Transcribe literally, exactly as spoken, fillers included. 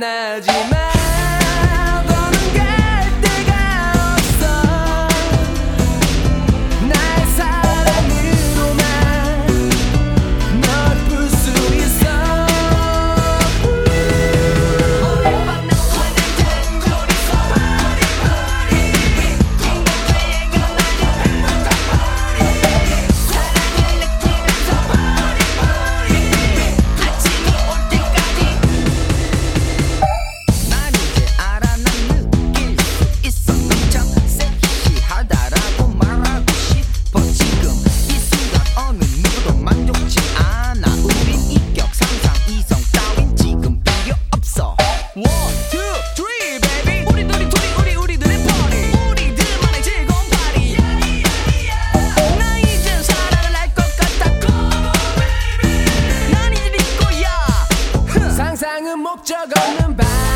떠나지마. 너는 갈 데가 없어. 나의 사랑으로만 널 풀 수 있어. 오늘 밤 너와는 단둘이서 파리 파리 행복해 가만히 행복한 파리 사랑을 느끼면서 파리 파리 아침이 올 때까지. 난 이제 알아. 난 느낄 수 있어. 넌 참 섹시하다라고 말하고 싶어. 지금 이 순간 어느 누구도 만족치 않아. 우린 인격 상상 이성 따윈 지금 필요 없어. One, two, three, baby. 우리들이 둘이 우리 우리들의 party. 우리들만의 즐거운 party. 나 이젠 사랑을 할 것 같아. Come on, baby. 난 이제 네 거야. 상상은 목적 없는 밤.